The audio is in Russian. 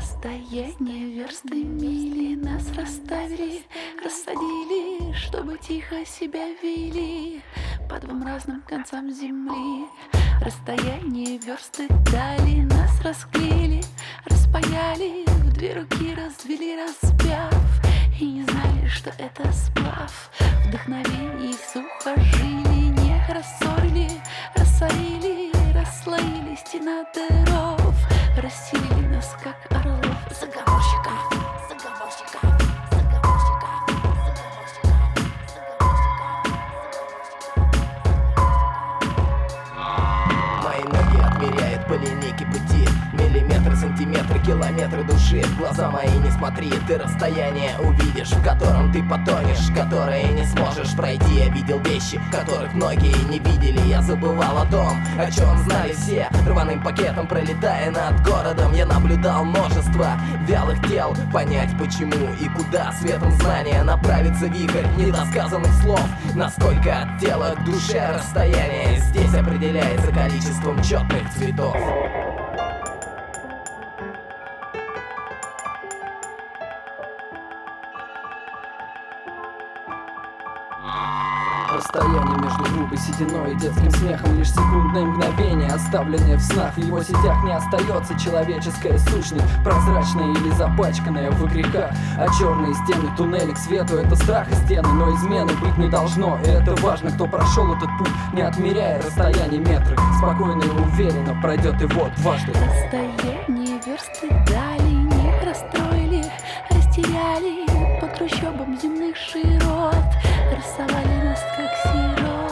Расстояние версты мили нас расставили, рассадили, чтобы тихо себя вели по двум разным концам земли. Расстояние версты дали, нас расклеили, распаяли, в две руки развели, распяв, и не знали, что это сплав. Вдохновение сухожили, не рассорили, рассорили, расслоили стена дыров, расселили нас, как орлов. Заговорщиков, заговорщиков, заговорщиков, заговорщиков. Мои ноги отмеряют по линейке пути, миллиметры, сантиметры, километры души. В глаза мои не смотри, ты расстояние увидишь, в котором ты потонешь, которое не сможешь пройти. Я видел вещи, которых многие не видели. Я забывал о том, о чем знали все. Рваным пакетом пролетая над городом, я наблюдал множество вялых тел. Понять почему и куда светом знания направится вихрь недосказанных слов. Насколько от тела к душе расстояние здесь определяется количеством четных цветов. Расстояние между грубой сединой и детским смехом, лишь секундное мгновение, оставленное в снах. В его сетях не остается человеческая сущность, прозрачная или запачканная в грехах. А черные стены туннели к свету — это страх и стены, но измены быть не должно. И это важно, кто прошел этот путь, не отмеряя расстояние метры, спокойно и уверенно пройдет его дважды. Расстояние версты дали, не расстроили, растеряли по трущобам земных широт, рассовали нас, как сирот.